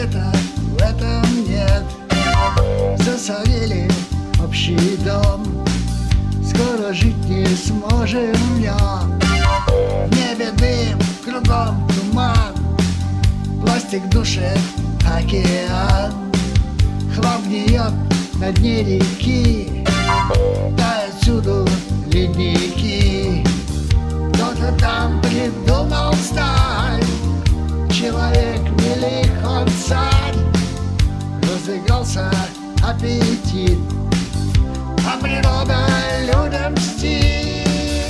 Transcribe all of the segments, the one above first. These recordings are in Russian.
секрета в этом нет. Засорили общий дом, скоро жить не сможем в нем. В небе дым, кругом туман, пластик душит океан. Хлам гниет на дне реки, тают всюду ледники. Кто-то там придумал сталь, человек велик, он царь. Разыгрался аппетит, а природа людям мстит.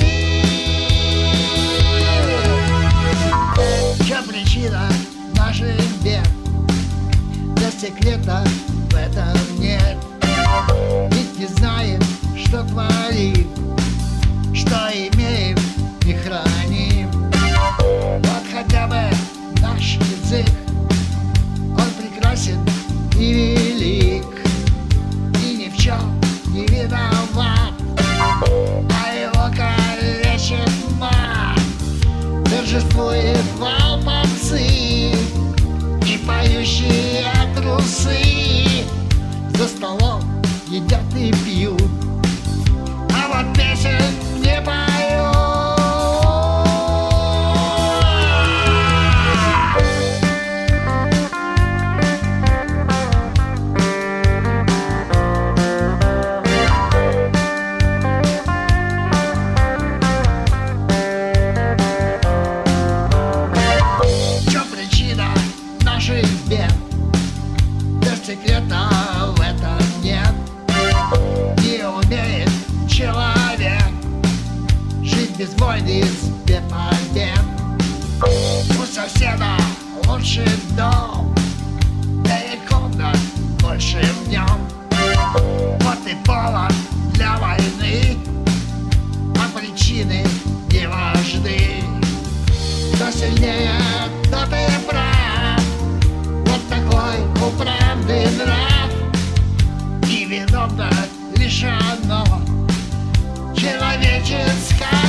Чья причина наших бед? Да секрета в этом нет. Ведь не знаем, что творим, что имеем и храним. Вот хотя бы наш язык, он прекрасен и велик, и ни в чем не виноват, а его калечит мат. Торжествует волманцы и поющие трусы, за столом едят и пьют, а вот песен не поют. Секрета в этом нет. Не умеет человек жить без войны, без побед. У соседа лучший дом, да и комнат больше в нем. Вот и повод для войны, а причины не важны. Кто сильнее, тот и прав. Вот такой управный нрав, и виновна лишь оно человеческое.